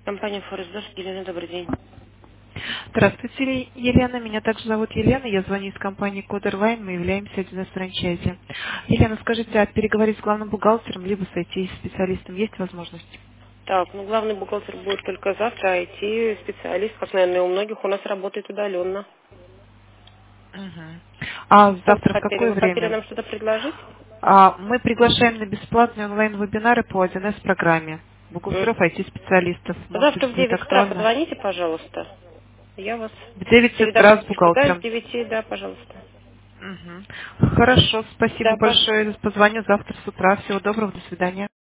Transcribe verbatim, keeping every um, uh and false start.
Компания Форекс, Елена, добрый день. Здравствуйте, Елена. Меня также зовут Елена. Я звоню из компании Кодервайн. Мы являемся один из франчайзи. Елена, скажите, а переговорить с главным бухгалтером либо с ай ти-специалистом есть возможность? Так, ну главный бухгалтер будет только завтра, а ай ти-специалист, как, наверное, у многих у нас работает удаленно. Мгм. А Что вы завтра в хотели? какое Вы хотели время? нам что-то предложить? А, мы приглашаем на бесплатные онлайн-вебинары по один эс-программе. М. Бухгалтеров, ай ти-специалистов. Может быть, Завтра в будет девять утра актуально? позвоните, пожалуйста. Я вас В девять передам утра с списку. Да, с бухгалтером. девяти, да, пожалуйста. Мгм. Хорошо, спасибо Да, пож- большое. Позвоню завтра с утра. Всего доброго, до свидания.